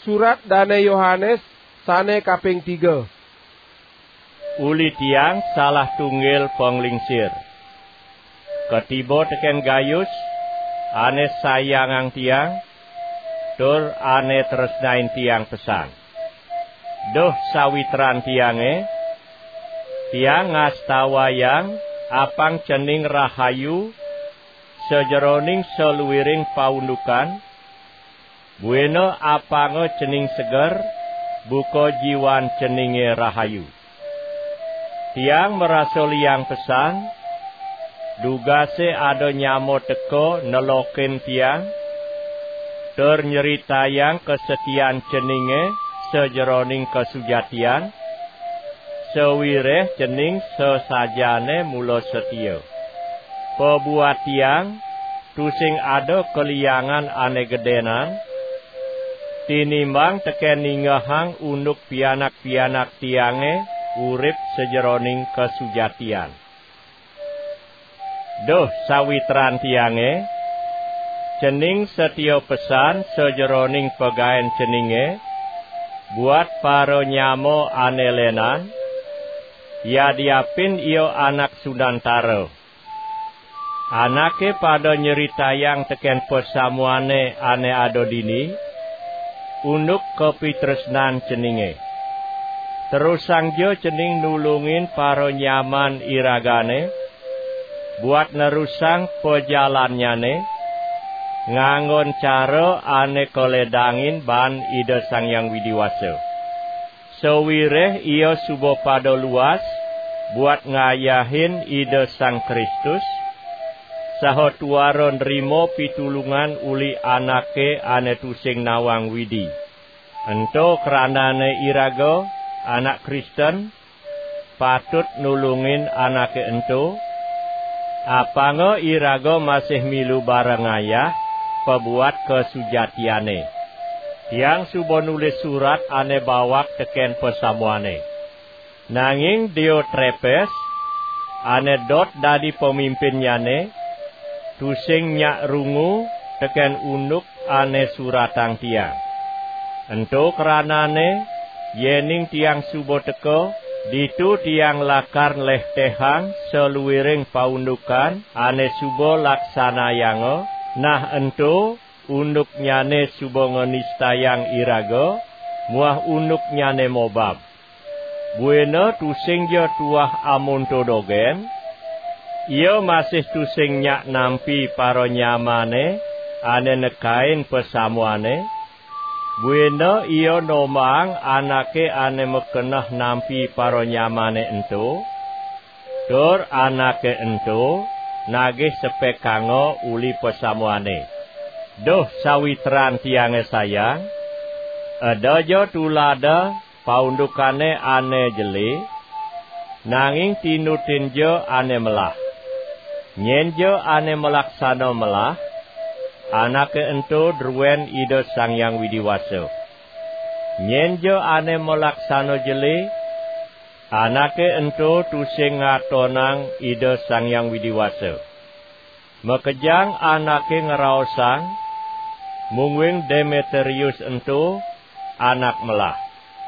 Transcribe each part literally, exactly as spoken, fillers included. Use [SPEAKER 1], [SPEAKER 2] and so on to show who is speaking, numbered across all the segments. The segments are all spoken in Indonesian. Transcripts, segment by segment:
[SPEAKER 1] Surat Dane Yohanes sane kaping tiga.
[SPEAKER 2] Uli tiang salah tunggil penglingsir. Ketiba teken Gayus, ane sayangang tiang, tur ane tresnain tiang pesan. Duh sawitran tiange, tiang ngastawayang apang cening rahayu, sejeroning seluwiring paundukan, bueno apange cening seger, buko jiwan ceninge rahayu. Tiang merasa liang pesan, dugase ado nyamo teko nelokin tiang, tur nyeritayang kesetian ceninge sejeroning kesujatian, sewireh cening sesajane mulo setia. Pebuat tiang, tusing ado keliangan ane gedenan, tinimbang teken ningahang unduk pianak-pianak tiange urip sejeroning kesujatian. Duh sawitran tiange, cening setio pesan sejeroning pegaen ceninge, buat paro nyamo anelenan, ya diapin iyo anak sudantaro. Anake pada nyeritayang teken pesamuane ane ado dini, unduk kepitresnan ceninge. Terus sangjo cening nulungin paro nyaman iragane, buat nerusang pejalannyane, ngangon cara ane koledangin ban ide sang yang widiwasa. Sewireh iyo subo pado luas, buat ngayahin ide sang Kristus, saho tuaron rimo pitulungan uli anake ane tusing nawang widi. Ento keranane irago, anak Kristen, patut nulungin anake ento, apango irago masih milu bareng ayah, pebuat kesujatiane. Tiang subo nulis surat ane bawak teken pesamuane. Nanging Diotrepes, ane dot dadi pemimpinnyane, tusing nyak rungu teken unduk ane suratang tiang. Ento keranane, yening tiang subo teko, ditu tiang lakar leh tehang seluwiring paundukan ane subo laksana yango, nah ento unduk nyane subo ngenistayang irago, muah unduk nyane mobab. Bueno tusing jo tuah amonto dogen, iyo masih tusing nyak nampi paro nyamane, ane nekain pesamuane, bueno iyo nomang anake ane mekenah nampi paro nyamane ento, tur anake ento nagih sepekango uli pesamuane. Duh sawitran tiange sayang, edojo tulada paundukane ane jeli, nanging tinutinjo ane melah. Nyenjo ane melaksano melah, anake ento druen ide sang yang widiwasa. Nyenjo ane melaksano jeli, anake ento tusing ngatonang ide sang yang widiwasa. Mekejang anake ngeraosang, mungwing Demetrius ento anak melah.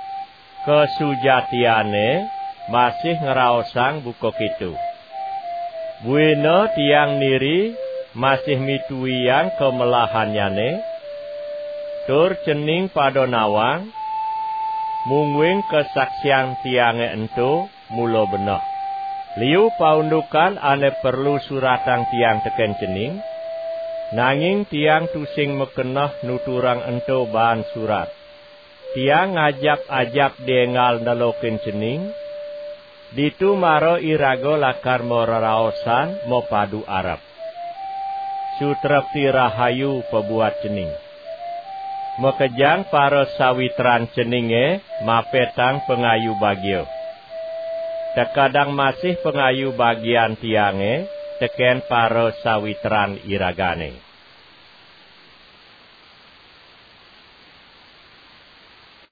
[SPEAKER 2] Kesujatiane masih ngeraosang buko kitu. Bueno tiang niri masih mituiang kemelahanyane, tur cening pado nawang, mungwing kesaksian tiange ento mulo benoh. Liu paundukan ane perlu suratang tiang teken cening, nanging tiang tusing mekenah nuturang ento bahan surat. Tiang ngajap-ajap dengal nelokin cening, ditu maro irago lakar moraraosan mo padu Arab. Sutrepti rahayu pebuat cening. Mekejang paro sawitran ceninge mapetang pengayu bagio. Tekadang masih pengayu bagian tiange teken paro sawitran iragane.